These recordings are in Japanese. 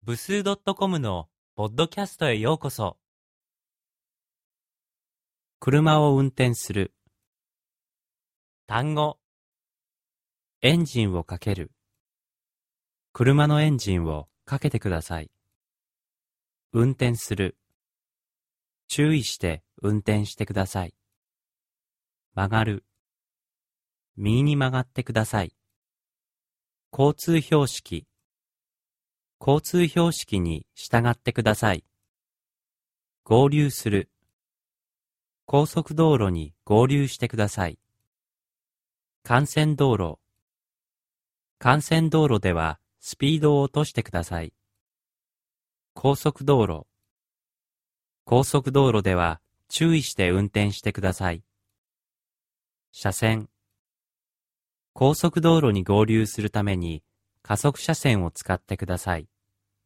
部数 .com のポッドキャストへようこそ。車を運転する。単語。エンジンをかける。車のエンジンをかけてください。運転する。注意して運転してください。曲がる。右に曲がってください。交通標識。交通標識に従ってください。合流する。高速道路に合流してください。幹線道路。幹線道路ではスピードを落としてください。高速道路。高速道路では注意して運転してください。車線。高速道路に合流するために加速車線を使ってください。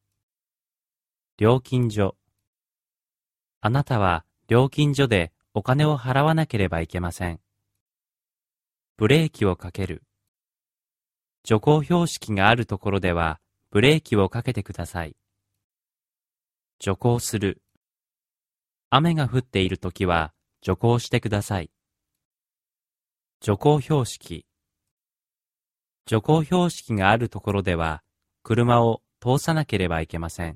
料金所。あなたは料金所でお金を払わなければいけません。ブレーキをかける。徐行標識があるところではブレーキをかけてください。徐行する。雨が降っているときは徐行してください。徐行標識。徐行標識があるところでは車を通さなければいけません。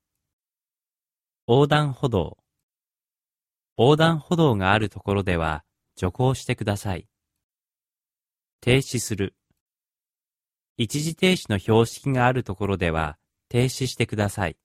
横断歩道。横断歩道があるところでは徐行してください。停止する。一時停止の標識があるところでは停止してください。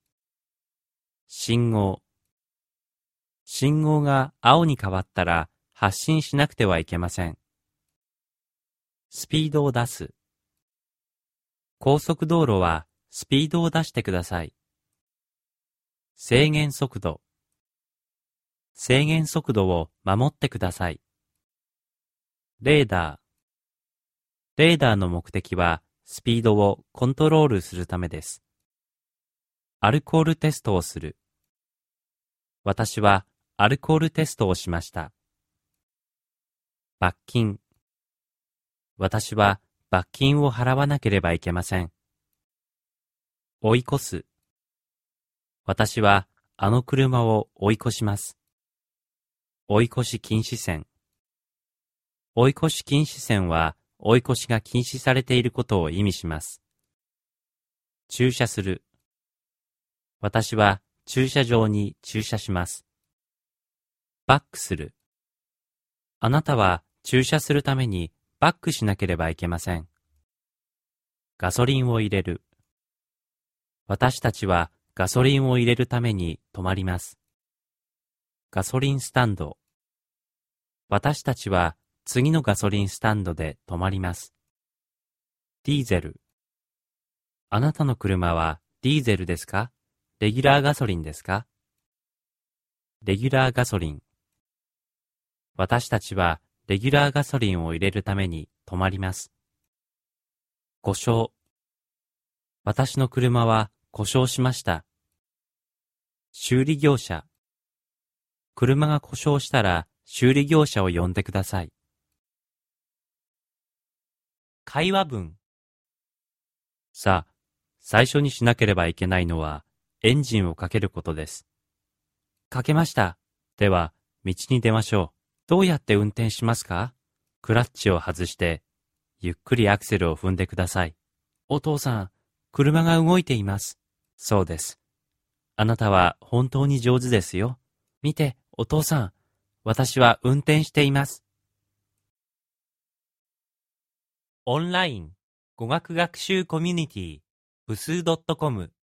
信号。信号が青に変わったら発進しなくてはいけません。スピードを出す。高速道路はスピードを出してください。制限速度。制限速度を守ってください。レーダー。レーダーの目的はスピードをコントロールするためです。アルコールテストをする。私はアルコールテストをしました。罰金。私は罰金を払わなければいけません。追い越す。私はあの車を追い越します。追い越し禁止線。追い越し禁止線は追い越しが禁止されていることを意味します。駐車する。私は駐車場に駐車します。バックする。あなたは駐車するためにバックしなければいけません。ガソリンを入れる。私たちはガソリンを入れるために止まります。ガソリンスタンド。私たちは次のガソリンスタンドで止まります。ディーゼル。あなたの車はディーゼルですか？レギュラーガソリンですか？レギュラーガソリン。私たちはレギュラーガソリンを入れるために止まります。故障。私の車は故障しました。修理業者。車が故障したら修理業者を呼んでください。会話文。さあ、最初にしなければいけないのはエンジンをかけることです。かけました。では、道に出ましょう。どうやって運転しますか？クラッチを外して、ゆっくりアクセルを踏んでください。お父さん、車が動いています。そうです。あなたは本当に上手ですよ。見て、お父さん、私は運転しています。オンライン語学学習コミュニティ部数 .com